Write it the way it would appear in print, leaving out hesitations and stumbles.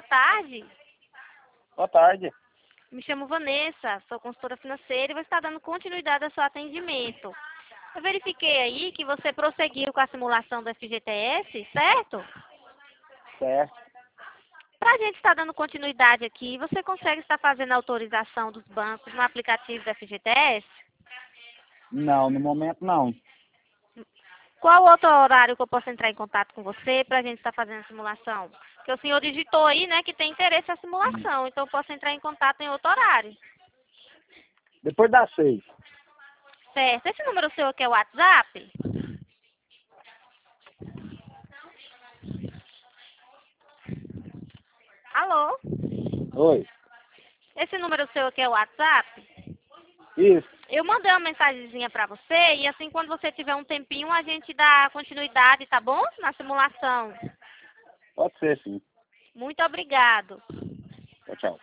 tarde. Boa tarde. Me chamo Vanessa, sou consultora financeira e vou estar dando continuidade ao seu atendimento. Eu verifiquei aí que você prosseguiu com a simulação do FGTS, certo? Certo. Para a gente estar dando continuidade aqui, você consegue estar fazendo a autorização dos bancos no aplicativo do FGTS? Não, no momento não. Qual outro horário que eu posso entrar em contato com você para a gente estar fazendo a simulação? Porque o senhor digitou aí, né, que tem interesse na simulação, então eu posso entrar em contato em outro horário. Depois das 6. Certo. Esse número seu aqui é o WhatsApp? Alô? Oi. Esse número seu aqui é o WhatsApp? Isso. Eu mandei uma mensagenzinha para você e assim quando você tiver um tempinho a gente dá continuidade, tá bom? Na simulação. Pode ser, sim. Muito obrigado. Tchau, tchau.